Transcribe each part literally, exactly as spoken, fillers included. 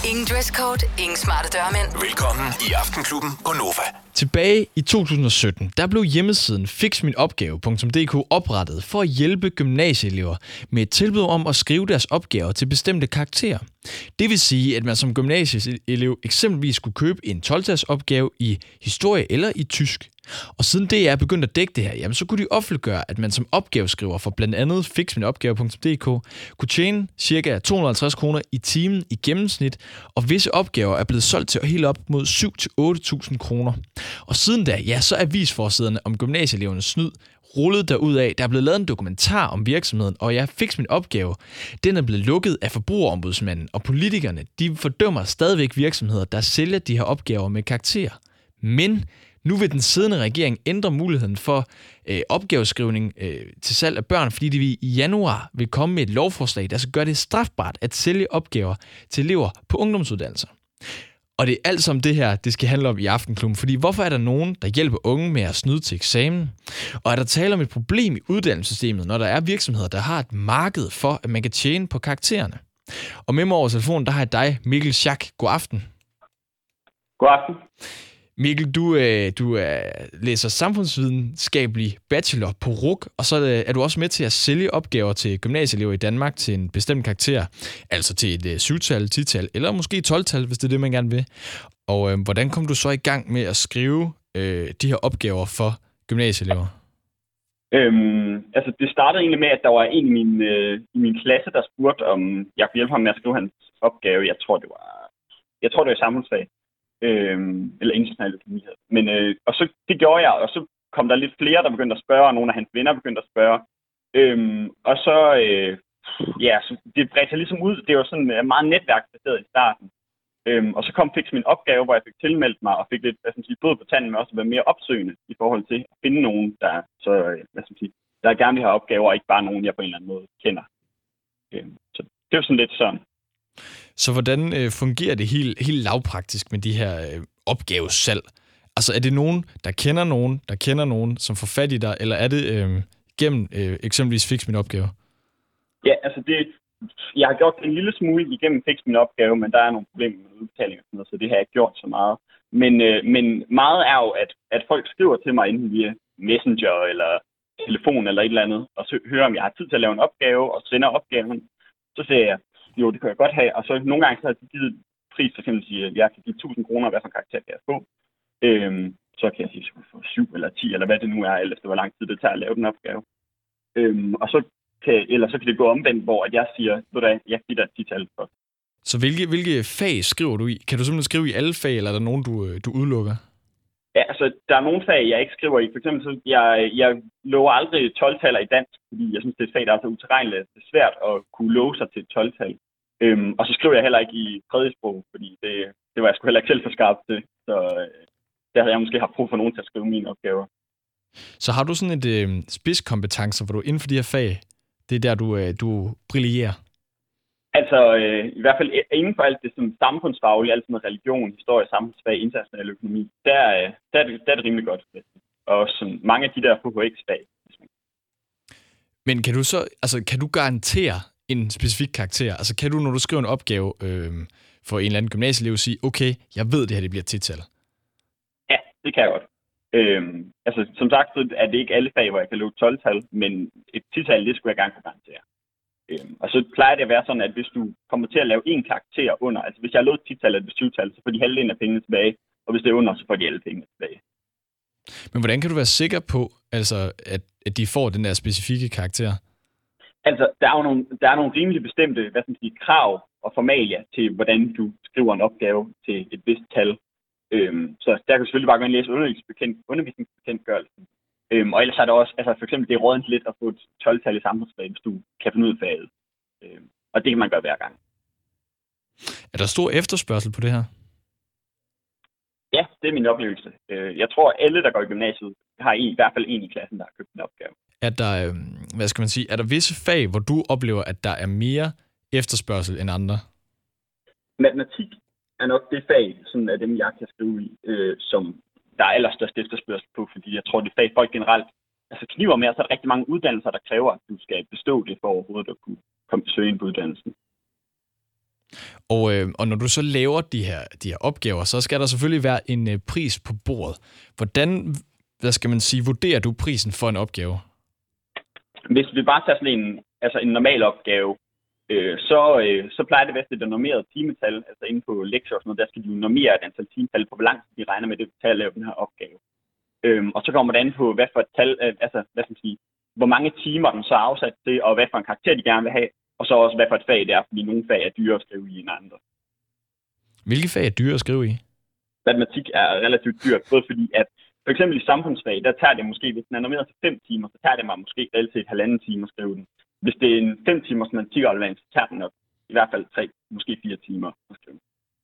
Ingen dresscode, ingen smarte dørmænd. Velkommen i Aftenklubben på Nova. Tilbage i to tusind og sytten, der blev hjemmesiden fix min opgave punktum d k oprettet for at hjælpe gymnasieelever med et tilbud om at skrive deres opgaver til bestemte karakterer. Det vil sige, at man som gymnasieelev eksempelvis skulle købe en tolv-tals opgave i historie eller i tysk. Og siden det er begyndt at dække det her, jamen så kunne de offentliggøre, at man som opgaveskriver for blandt andet fix min opgave punktum d k kunne tjene ca. to hundrede og halvtreds kroner i timen i gennemsnit, og visse opgaver er blevet solgt til helt op mod syv til otte tusind kroner. Og siden da, ja, så er avisforsiderne om gymnasieelevernes snyd rullet derudad. Der er blevet lavet en dokumentar om virksomheden, og jeg fik min opgave. Den er blevet lukket af forbrugerombudsmanden, og politikerne, de fordømmer stadigvæk virksomheder, der sælger de her opgaver med karakterer. Men nu vil den siddende regering ændre muligheden for øh, opgaveskrivning øh, til salg af børn, fordi de i januar vil komme med et lovforslag, der skal gøre det strafbart at sælge opgaver til elever på ungdomsuddannelser. Og det er alt som det her, det skal handle om i Aftenklubben, fordi hvorfor er der nogen, der hjælper unge med at snyde til eksamen? Og er der tale om et problem i uddannelsessystemet, når der er virksomheder, der har et marked for, at man kan tjene på karaktererne? Og med mig over telefonen, der har jeg dig, Mikkel Schack. God aften. God aften. Mikkel, du, øh, du øh, læser samfundsvidenskabelig bachelor på R U C, og så øh, er du også med til at sælge opgaver til gymnasieelever i Danmark til en bestemt karakter, altså til et øh, syv-tal, ti-tal, eller måske tolv-tal, hvis det er det, man gerne vil. Og øh, hvordan kom du så i gang med at skrive øh, de her opgaver for gymnasieelever? Øhm, altså, det startede egentlig med, at der var en i min, øh, i min klasse, der spurgte, om jeg kunne hjælpe ham med at skrive hans opgave. Jeg tror, det var, jeg tror, det var samfundsfag. Øhm, eller international økonomi. Men, øh, og så det gjorde jeg, og så kom der lidt flere, der begyndte at spørge, og nogle af hans venner begyndte at spørge. Øhm, og så, øh, ja, så det bredte sig ligesom ud. Det var sådan meget netværksbaseret i starten. Øhm, og så kom fik min opgave, hvor jeg fik tilmeldt mig, og fik lidt, hvad skal man sige, blod på tanden, men også at være mere opsøgende i forhold til at finde nogen, der, så, hvad skal man sige, der gerne vil have opgaver, og ikke bare nogen, jeg på en eller anden måde kender. Øhm, så det var sådan lidt sådan. Så hvordan øh, fungerer det helt, helt lavpraktisk med de her øh, opgavesalg? Altså er det nogen, der kender nogen, der kender nogen, som får fat i dig, eller er det øh, gennem øh, eksempelvis Fix min opgave? Ja, altså det, jeg har gjort det en lille smule igennem Fix min opgave, men der er nogle problemer med udbetaling og sådan noget, så det har jeg ikke gjort så meget. Men, øh, men meget er jo, at, at folk skriver til mig enten via Messenger eller telefon eller et eller andet, og så hører, om jeg har tid til at lave en opgave, og sender opgaven. Så siger jeg, jo, det kan jeg godt have. Og så nogle gange så har de givet pris, for eksempel sige, at jeg kan give tusind kroner, hvad for en karakter kan jeg få. Øhm, så kan jeg sige, at jeg få syv eller ti, eller hvad det nu er, eller efter hvor lang tid det tager at lave den opgave. Øhm, og så kan, eller så kan det gå omvendt, hvor at jeg siger, at jeg giver dig et ti-tal for. Så hvilke, hvilke fag skriver du i? Kan du simpelthen skrive i alle fag, eller er der nogen, du, du udelukker? Ja, altså, der er nogle fag, jeg ikke skriver i. For eksempel, så jeg, jeg lover aldrig tolv-taller i dansk, fordi jeg synes, det er et fag, der er så utilregneligt. Det er svært at kunne love sig til et tolv-tal. Øhm, og så skriver jeg heller ikke i tredje sprog, fordi det, det var jeg sgu heller ikke selv for skarpt til. Så øh, der havde jeg måske haft brug for nogen til at skrive mine opgaver. Så har du sådan et øh, spidskompetencer, hvor du inden for de her fag, det er der, du, øh, du brillerer? Altså øh, i hvert fald inden for alt det som samfundsfagligt, alt som religion, historie, samfundsfag, international økonomi, der, øh, der, er det, der er det rimelig godt. Og også sådan, mange af de der F H X-fag. Men kan du så, altså kan du garantere en specifik karakter? Altså kan du, når du skriver en opgave øh, for en eller anden gymnasieelev, sige, okay, jeg ved, det her det bliver ti-tal? Ja, det kan jeg godt. Øhm, altså som sagt, så er det ikke alle fag, hvor jeg kan love tolv-tal, men et ti-tal, det skulle jeg gerne kunne garantere. Øhm, og så plejer det at være sådan, at hvis du kommer til at lave en karakter under, altså hvis jeg har lovet ti-tal eller syv-tal, så får de halvdelen af pengene tilbage, og hvis det er under, så får de alle pengene tilbage. Men hvordan kan du være sikker på, altså, at, at de får den der specifikke karakter? Altså, der er jo nogle, der er nogle rimelig bestemte, hvad skal man sige, krav og formalia til, hvordan du skriver en opgave til et vist tal. Øhm, så der kan du selvfølgelig bare gå ind og læse undervisningsbekendt, undervisningsbekendtgørelsen. Øhm, og ellers er der også, altså for eksempel, det er rådent lidt at få et tolv-tal i samfundsfag, hvis du kan finde ud af faget. Øhm, og det kan man gøre hver gang. Er der stor efterspørgsel på det her? Ja, det er min oplevelse. Jeg tror, at alle, der går i gymnasiet, har en, i hvert fald en i klassen, der har købt en opgave. Er der, hvad skal man sige, er der visse fag, hvor du oplever, at der er mere efterspørgsel end andre? Matematik er nok det fag, sådan af dem, jeg kan skrive i, øh, som der er allerstørst efterspørgsel på, fordi jeg tror, det fag folk generelt altså kniver med, så er der rigtig mange uddannelser, der kræver, at du skal bestå det for overhovedet at kunne komme til søge ind på uddannelsen. Og, øh, og når du så laver de her, de her opgaver, så skal der selvfølgelig være en øh, pris på bordet. Hvordan, hvad skal man sige, vurderer du prisen for en opgave? Hvis vi bare tager sådan en, altså en normal opgave, øh, så, øh, så plejer det at være det normerede timetal, altså inde på lektier og sådan noget, der skal de jo normere et antal timetal på, hvor langt de regner med det til at lave den her opgave. Øhm, og så kommer det an på, hvad for et tal, øh, altså hvad skal man sige, hvor mange timer den så er afsat til, og hvad for en karakter de gerne vil have, og så også hvad for et fag det er, fordi nogle fag er dyre at skrive i end andre. Hvilke fag er dyre at skrive i? Matematik er relativt dyrt, både fordi at for eksempel i samfundsfag, der tager det måske, hvis den er normeret til fem timer, så tager det mig måske altid til et halvanden time at skrive den. Hvis det er en fem timers matematikaflevering, så tager den nok i hvert fald tre, måske fire timer at skrive.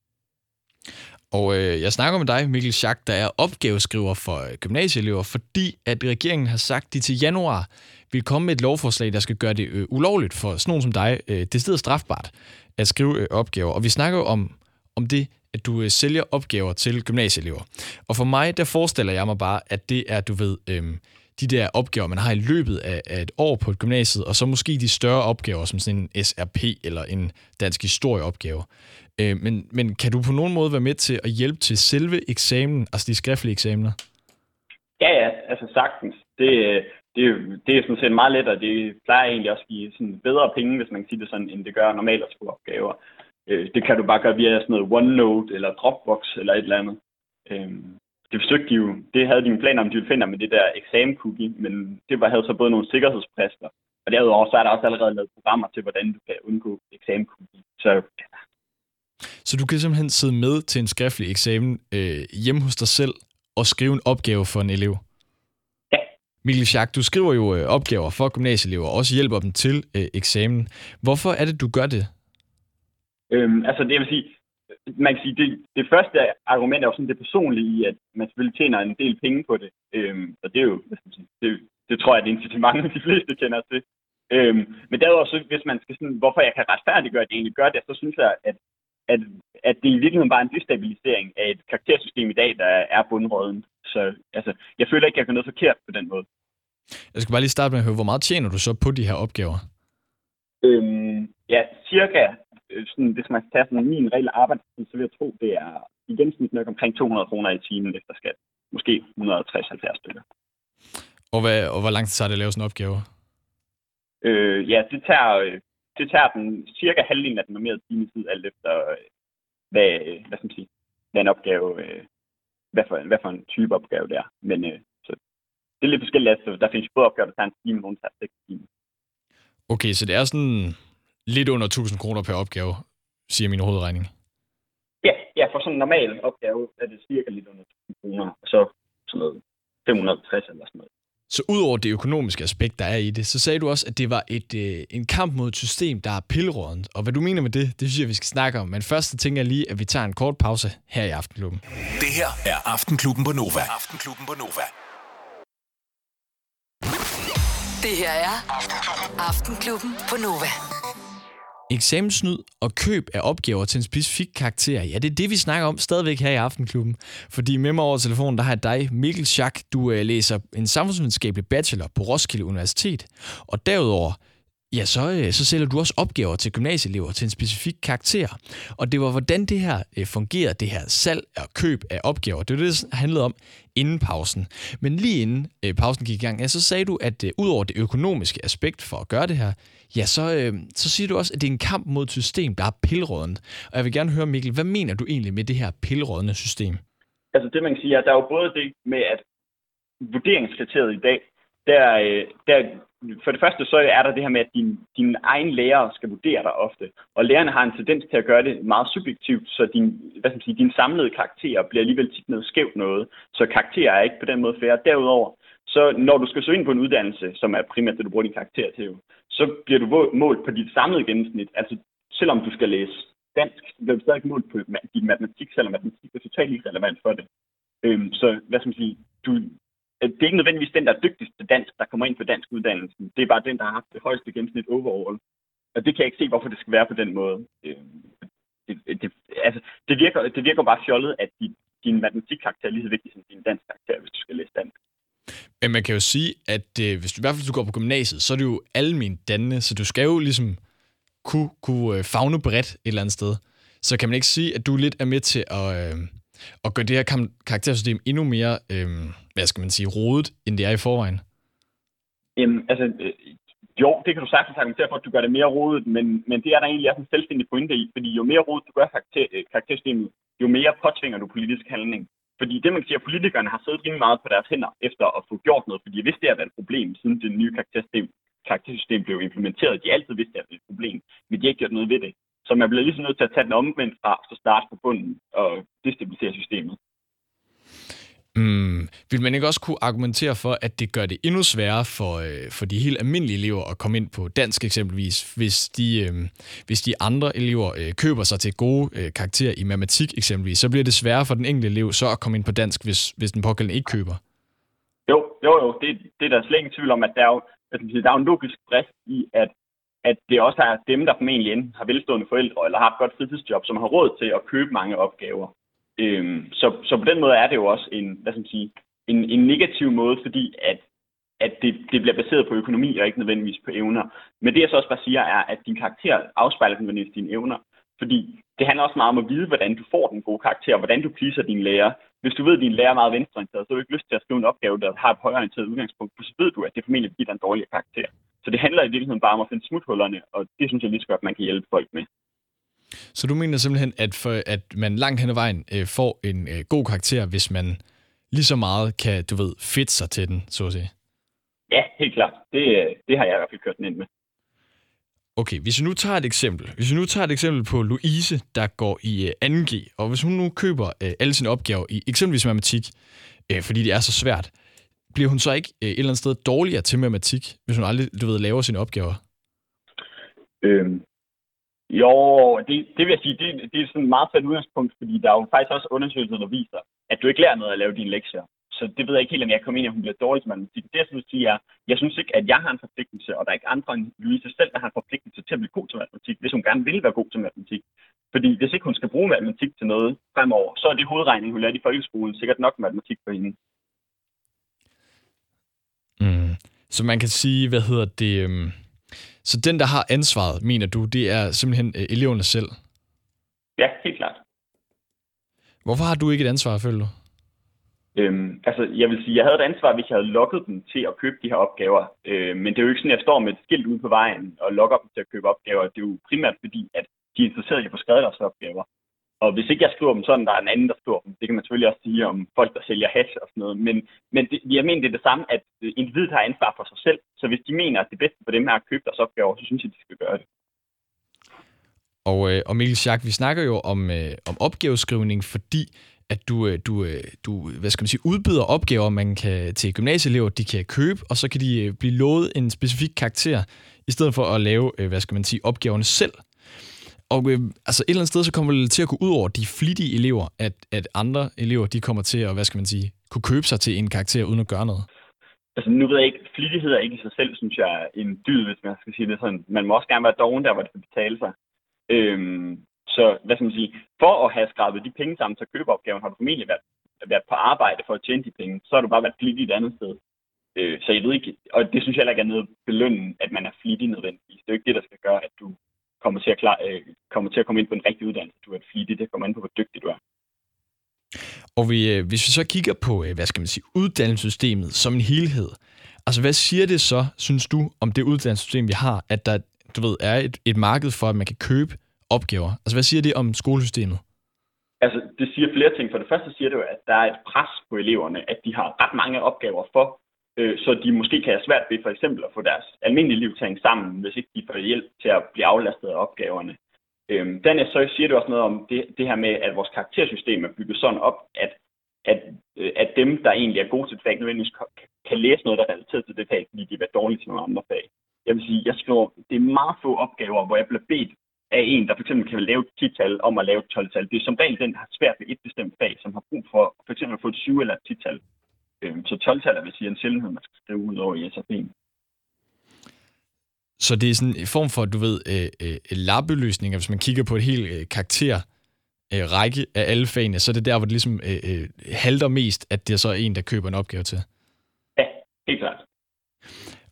Og øh, jeg snakker med dig, Mikkel Schack, der er opgaveskriver for øh, gymnasieelever, fordi at regeringen har sagt, at de til januar vil komme med et lovforslag, der skal gøre det øh, ulovligt for sådan nogen som dig. Øh, det er stedet strafbart at skrive øh, opgaver. Og vi snakker jo om, om det, at du øh, sælger opgaver til gymnasieelever. Og for mig, der forestiller jeg mig bare, at det er, du ved, øh, de der opgaver, man har i løbet af, af et år på et gymnasiet, og så måske de større opgaver, som sådan en S R P eller en dansk historieopgave. Øh, men, men kan du på nogen måde være med til at hjælpe til selve eksamen, altså de skriftlige eksamener? Ja, ja, altså sagtens. Det, det, det er sådan set meget let, og det plejer egentlig også at give sådan bedre penge, hvis man kan sige det sådan, end det gør normalt at skrive opgaver. Det kan du bare gøre via sådan noget OneNote eller Dropbox eller et eller andet. Det forsøgte de jo, det havde de en plan om, de ville finde med det der exam-cookie, men det var, havde så både nogle sikkerhedsbrister, og derudover så er der også allerede lavet programmer til, hvordan du kan undgå exam-cookie. Så, ja. så du kan simpelthen sidde med til en skriftlig eksamen øh, hjemme hos dig selv og skrive en opgave for en elev? Ja. Mikkel Schack, du skriver jo øh, opgaver for gymnasieelever og også hjælper dem til øh, eksamen. Hvorfor er det, du gør det? Øhm, altså det vil sige, man kan sige, det, det første argument er jo sådan det personlige i, at man selvfølgelig tjener en del penge på det. Øhm, og det er jo, hvad skal man sige, det, det tror jeg, det er incitament, de fleste kender til. Øhm, men derudover, så, hvis man skal sådan, hvorfor jeg kan retfærdiggøre, at det egentlig gør det, så synes jeg, at, at, at det i virkeligheden bare er en destabilisering af et karaktersystem i dag, der er bundråden. Så altså, jeg føler ikke, at jeg gør noget forkert på den måde. Jeg skal bare lige starte med at høre, hvor meget tjener du så på de her opgaver? Øhm, ja, cirka. Sådan, hvis man tager sådan min reelle arbejdstid, så vil jeg tro, det er i gennemsnit nok omkring to hundrede kroner i timen efter skat. Måske et hundrede og tres til halvfjerds stykker. Og, hvad, og hvor lang tid tager det at lave sådan en opgave? Øh, ja, det tager, det tager den cirka halvdelen af den normerede timetid, alt efter hvad, hvad skal man sige, hvad en opgave, hvad for, hvad for en type opgave det er. Men øh, så det er lidt forskelligt. Altså, der findes både opgaver, der tager en time, og nogle tager seks timer. Okay, så det er sådan lidt under tusind kroner per opgave, siger min hovedregning. Ja, ja, for sådan en normal opgave er det cirka lidt under tusind kroner, og så sådan noget fem hundrede og tres eller sådan noget. Så udover det økonomiske aspekt, der er i det, så sagde du også, at det var et, øh, en kamp mod et system, der er pilrådent. Og hvad du mener med det, det synes jeg, vi skal snakke om. Men først så tænker jeg lige, at vi tager en kort pause her i Aftenklubben. Det her er Aftenklubben på Nova. Aftenklubben på Nova. Det her er Aftenklubben på Nova. Eksamenssnyd og køb af opgaver til en specifik karakter, ja, det er det, vi snakker om stadigvæk her i Aftenklubben. Fordi med mig over telefonen, der har jeg dig, Mikkel Schack. Du øh, læser en samfundsvidenskabelig bachelor på Roskilde Universitet. Og derudover, ja, så, øh, så sælger du også opgaver til gymnasieelever til en specifik karakter. Og det var, hvordan det her øh, fungerede, det her salg og køb af opgaver. Det var det, det handlede om inden pausen. Men lige inden øh, pausen gik i gang, ja, så sagde du, at øh, ud over det økonomiske aspekt for at gøre det her, ja, så, øh, så siger du også, at det er en kamp mod et system, der er pilrådent. Og jeg vil gerne høre, Mikkel, hvad mener du egentlig med det her pilrådende system? Altså det, man kan sige, er, at der er jo både det med, at vurderingskriteriet i dag, der, der, for det første så er der det her med, at din, din egen lærer skal vurdere dig ofte. Og lærerne har en tendens til at gøre det meget subjektivt, så din, hvad skal man sige, din samlede karakterer bliver alligevel tit noget skævt noget. Så karakterer er ikke på den måde fair. Derudover, så når du skal søge ind på en uddannelse, som er primært det, du bruger din karakter til, så bliver du målt på dit samlede gennemsnit. Altså selvom du skal læse dansk, så bliver du stadig målt på din matematik, selvom matematik er totalt ikke relevant for det. Øhm, så hvad skal man sige, du, det er ikke nødvendigvis den, der er dygtigst til dansk, der kommer ind på dansk uddannelse. Det er bare den, der har haft det højeste gennemsnit overall. Og det kan jeg ikke se, hvorfor det skal være på den måde. Øhm, det, det, altså, det, virker, det virker bare fjollet, at din, din matematikkarakter er lige så vigtig som din dansk karakter, hvis du skal læse dansk. Men man kan jo sige, at øh, hvis du i hvert fald du går på gymnasiet, så er det jo almen dannende, så du skal jo ligesom kunne, kunne øh, favne bredt et eller andet sted. Så kan man ikke sige, at du lidt er med til at, øh, at gøre det her kam- karaktersystem endnu mere, øh, hvad skal man sige, rodet, end det er i forvejen? Jamen, altså, øh, jo, det kan du sagtens argumentere for, at du gør det mere rodet, men, men det er der egentlig også en selvstændig pointe i, fordi jo mere rodet du gør karakter, øh, karaktersystemet, jo mere påtvinger du politisk handling. Fordi det, man kan sige, at politikerne har siddet rimelig meget på deres hænder efter at få gjort noget, fordi de vidste, det har været et problem, siden det nye karaktersystem, karaktersystem blev implementeret. De altid vidste, at det var et problem, men de har ikke gjort noget ved det. Så man bliver ligesom nødt til at tage den omvendt fra, så starte på bunden og destabilisere systemet. Mm, vil man ikke også kunne argumentere for, at det gør det endnu sværere for, øh, for de helt almindelige elever at komme ind på dansk eksempelvis, hvis de, øh, hvis de andre elever øh, køber sig til gode øh, karakterer i matematik eksempelvis, så bliver det sværere for den enkelte elev så at komme ind på dansk, hvis, hvis den pågældende ikke køber? Jo, jo, jo. Det, det er der slet ingen tvivl om, at der er jo, der er jo en logisk brist i, at, at det også er dem, der formentlig enten har velstående forældre eller har et godt fritidsjob, som har råd til at købe mange opgaver. Øhm, så, så på den måde er det jo også en, hvad skal man sige, en, en negativ måde, fordi at, at det, det bliver baseret på økonomi og ikke nødvendigvis på evner. Men det jeg så også bare siger er, at din karakter afspejler nødvendigvis dine evner. Fordi det handler også meget om at vide, hvordan du får den gode karakter, og hvordan du pleaser dine lærer. Hvis du ved, at din lærer er meget venstreorienteret, så har du ikke lyst til at skrive en opgave, der har et højreorienteret udgangspunkt, så ved du, at det formentlig giver dig en dårlig karakter. Så det handler i virkeligheden bare om at finde smuthullerne, og det synes jeg lige så godt, man kan hjælpe folk med. Så du mener simpelthen, at, for, at man langt hen ad vejen øh, får en øh, god karakter, hvis man lige så meget kan, du ved, fedte sig til den, så at sige? Ja, helt klart. Det, det har jeg i hvert fald kørt den ind med. Okay, hvis vi nu tager et eksempel. Hvis vi nu tager et eksempel på Louise, der går i øh, anden G, og hvis hun nu køber øh, alle sine opgaver i eksempelvis matematik, øh, fordi det er så svært, bliver hun så ikke øh, et eller andet sted dårligere til matematik, hvis hun aldrig, du ved, laver sine opgaver? Øhm. Jo, det, det vil jeg sige, det, det er sådan et meget svært udgangspunkt, fordi der er jo faktisk også undersøgelser, der viser, at du ikke lærer noget at lave dine lektier. Så det ved jeg ikke helt, om jeg kommer ind, at hun bliver dårlig til matematik. Det, jeg synes, sige, er, jeg synes ikke, at jeg har en forpligtelse, og der er ikke andre end Louise selv, der har en forpligtelse til at blive god til matematik, hvis hun gerne vil være god til matematik. Fordi hvis ikke hun skal bruge matematik til noget fremover, så er det hovedregning, hun lærte i folkeskolen, sikkert nok matematik for hende. Mm. Så man kan sige, hvad hedder det... Um Så den, der har ansvaret, mener du, det er simpelthen øh, eleverne selv? Ja, helt klart. Hvorfor har du ikke et ansvar, føler du? Øhm, altså, jeg vil sige, jeg havde et ansvar, hvis jeg havde lukket dem til at købe de her opgaver. Øh, men det er jo ikke sådan, at jeg står med et skilt ude på vejen og lokker dem til at købe opgaver. Det er jo primært fordi, at de er interesserede i at få skrevet deres opgaver. Og hvis ikke jeg skriver dem sådan, der er en anden, der skriver dem. Det kan man selvfølgelig også sige om folk, der sælger hash og sådan noget. Men, men det, jeg mener, det er det samme, at individet har ansvar for sig selv. Så hvis de mener, at det bedste for dem er at købe deres opgaver, så synes jeg, de skal gøre det. Og, øh, og Mikkel Schack, vi snakker jo om, øh, om opgaveskrivning, fordi at du, øh, du, øh, du hvad skal man sige, udbyder opgaver, man kan til gymnasieelever, de kan købe, og så kan de øh, blive lovet en specifik karakter, i stedet for at lave, øh, hvad skal man sige, opgaverne selv. Og øh, altså et eller andet sted, så kommer det til at gå ud over de flittige elever, at, at andre elever, de kommer til at, hvad skal man sige, kunne købe sig til en karakter, uden at gøre noget. Altså nu ved jeg ikke, flittighed er ikke i sig selv, synes jeg, er en dyd, hvis man skal sige det sådan. Man må også gerne være doven der, hvor det skal betale sig. Øhm, så hvad skal man sige, for at have skrabet de penge sammen til at købe opgaven, har du formentlig været, været på arbejde for at tjene de penge. Så har du bare været flittig et andet sted. Øh, så jeg ved ikke, og det synes jeg heller ikke er noget belønne, at man er flittig nødvendigvis. Det er jo ikke det, der skal gøre, at du kommer til at, klar, øh, kommer til at komme ind på en rigtig uddannelse. Du er flittig, det kommer ind på, hvor dygtig du er. Og vi, øh, hvis vi så kigger på, øh, hvad skal man sige, uddannelsessystemet som en helhed, altså hvad siger det så, synes du, om det uddannelsessystem, vi har, at der, du ved, er et, et marked for, at man kan købe opgaver? Altså hvad siger det om skolesystemet? Altså det siger flere ting. For det første siger det jo, at der er et pres på eleverne, at de har ret mange opgaver for, øh, så de måske kan have svært ved for eksempel at få deres almindelige liv til at hænge sammen, hvis ikke de får hjælp til at blive aflastet af opgaverne. Øhm, dernæst så siger det også noget om det, det her med, at vores karaktersystem er bygget sådan op, at, at, øh, at dem, der egentlig er gode til et fag, nødvendigvis kan, kan læse noget, der er relateret til det fag, fordi de er dårlige til nogle andre fag. Jeg vil sige, jeg skriver, det er meget få opgaver, hvor jeg bliver bedt af en, der for eksempel kan lave et ti-tal om at lave et tolv-tal. Det er som regel den, der har svært ved et bestemt fag, som har brug for for eksempel at få et syv eller et ti-tal. Øhm, så tolv-tal er, vil sige, en sjældenhed, man skal skrive ud over i S A P'en. Så det er sådan en form for, du ved, øh, øh, lappeløsninger, hvis man kigger på et helt øh, karakter, øh, række af alle fagene, så er det der, hvor det ligesom øh, øh, halter mest, at det er så en, der køber en opgave til. Ja, helt klart.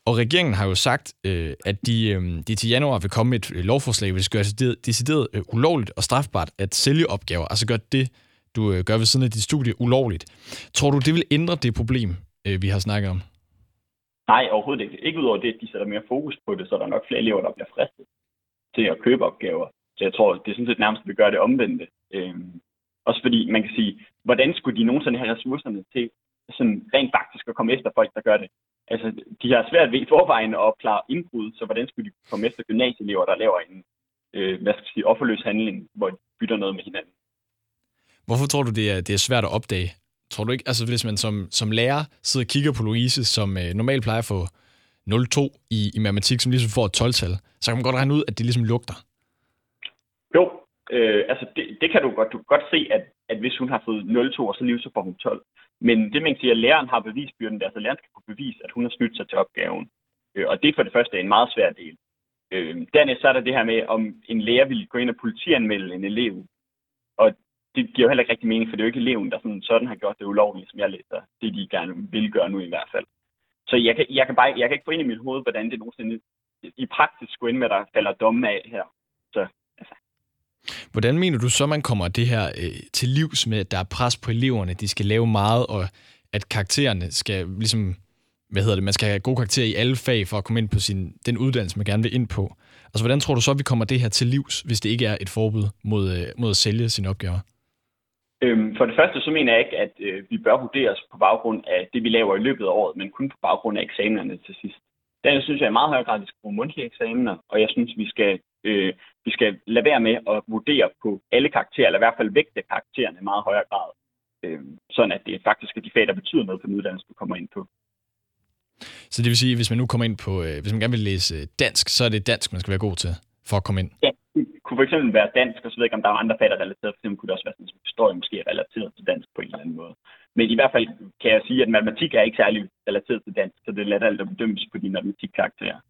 Og regeringen har jo sagt, øh, at de, øh, de til januar vil komme med et lovforslag, hvis det gør decideret, decideret øh, ulovligt og strafbart at sælge opgaver, altså gør det, du øh, gør ved siden af dit studie, ulovligt. Tror du, det vil ændre det problem, øh, vi har snakket om? Nej, overhovedet ikke. Ikke udover det, at de sætter mere fokus på det, så er der nok flere elever, der bliver fristet til at købe opgaver. Så jeg tror, det er sådan set nærmest, at vi gør det omvendte. Øhm, også fordi, man kan sige, hvordan skulle de nogensinde have ressourcerne til sådan rent faktisk at komme efter folk, der gør det? Altså, de har svært ved i forvejen at opklare indbrud, så hvordan skulle de komme efter gymnasieelever, der laver en, øh, hvad skal jeg sige, offerløs handling, hvor de bytter noget med hinanden? Hvorfor tror du, det er, det er svært at opdage? Tror du ikke, altså hvis man som, som lærer sidder og kigger på Louise, som øh, normalt plejer at få nul komma to i, i matematik, som ligesom får et tolv-tal, så kan man godt regne ud, at det ligesom lugter. Jo, øh, altså det, det kan du godt. Du kan godt se, at, at hvis hun har fået nul komma to, og så lige så får hun tolv. Men det, man kan sige, at læreren har bevisbyrden, altså læreren skal kunne bevise, at hun har snydt sig til opgaven. Øh, og det for det første er en meget svær del. Øh, dernæst så er der det her med, om en lærer vil gå ind og politianmelde en elev. Og det giver jo heller ikke rigtig mening, for det er jo ikke eleven, der sådan, sådan har gjort det ulovligt, som jeg læser. Det de gerne vil gøre nu i hvert fald. Så jeg kan, jeg kan, bare, jeg kan ikke få ind i mit hoved, hvordan det nogensinde i praksis skulle ind med, at der falder domme af her. Så, altså. Hvordan mener du så, man kommer det her øh, til livs med, at der er pres på eleverne, de skal lave meget, og at karaktererne skal ligesom, hvad hedder det, man skal have gode karakterer i alle fag for at komme ind på sin, den uddannelse, man gerne vil ind på. Altså, hvordan tror du så, vi kommer det her til livs, hvis det ikke er et forbud mod, øh, mod at sælge sine opgaver? Øhm, for det første, så mener jeg ikke, at øh, vi bør vurderes på baggrund af det, vi laver i løbet af året, men kun på baggrund af eksamenerne til sidst. Den synes jeg i meget højere grad, at vi skal bruge mundtlige eksamener, og jeg synes, vi skal, øh, vi skal lade være med at vurdere på alle karakterer, eller i hvert fald vægte karaktererne i meget højere grad. Øh, sådan at det faktisk er de fag, der betyder noget for den uddannelse, du kommer ind på. Så det vil sige, at hvis man nu kommer ind på, øh, hvis man gerne vil læse dansk, så er det dansk, man skal være god til for at komme ind? Ja, det kunne for eksempel være dansk, og så ved jeg ikke, om der er andre fag, der er relateret. For eksempel kunne det også være sådan, at historie måske er relateret til dansk på en eller anden måde. Men i hvert fald kan jeg sige, at matematik er ikke særlig relateret til dansk, så det er let alt at bedømmes på de matematikkarakterer.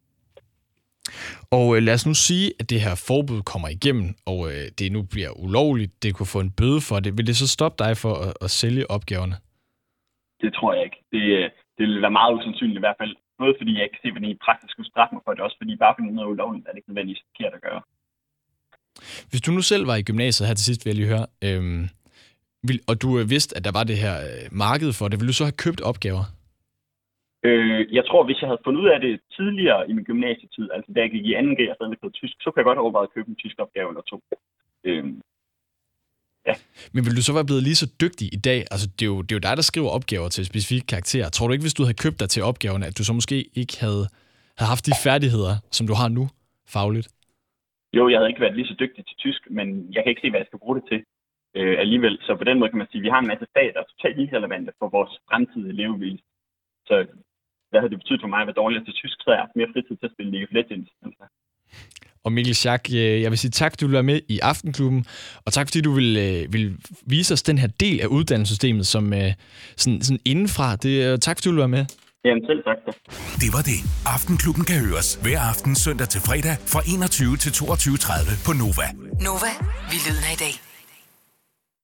Og øh, lad os nu sige, at det her forbud kommer igennem, og øh, det nu bliver ulovligt, det kunne få en bøde for det. Vil det så stoppe dig for at, at sælge opgaverne? Det tror jeg ikke. Det, det vil være meget usandsynligt i hvert fald. Både fordi jeg ikke kan se, hvordan I praktisk skulle straffe mig for det, også fordi bare fordi noget er ulovligt, er det ikke nødvendigvis forkert at gøre. Hvis du nu selv var i gymnasiet her til sidst, vil jeg lige høre, øhm, vil, og du øh, vidste, at der var det her øh, marked for det, ville du så have købt opgaver? Øh, jeg tror, hvis jeg havde fundet ud af det tidligere i min gymnasietid, altså da jeg gik i anden G og stadig havde tysk, så kunne jeg godt overveje at købe en tysk opgave eller to. Øh, ja. Men vil du så være blevet lige så dygtig i dag? Altså, det er, jo, det er jo dig, der skriver opgaver til specifikke karakterer. Tror du ikke, hvis du havde købt dig til opgaverne, at du så måske ikke havde, havde haft de færdigheder, som du har nu, fagligt? Jo, jeg havde ikke været lige så dygtig til tysk, men jeg kan ikke se, hvad jeg skal bruge det til øh, alligevel. Så på den måde kan man sige, at vi har en masse fag, der er totalt irrelevante for vores fremtidige levevis. Så hvad havde det betydet for mig at være dårligere til tysk, så jeg har haft mere fritid til at spille League of Legends. Altså. Og Mikkel Schack, jeg vil sige tak, du vil være med i Aftenklubben, og tak fordi du vil, vil vise os den her del af uddannelsessystemet, som sådan, sådan indenfra. Det, tak fordi du vil være med. Jamen selv tak. Det var det. Aftenklubben kan høres hver aften søndag til fredag fra enogtyve til toogtyve tredive på Nova. Nova, vi lyder i dag.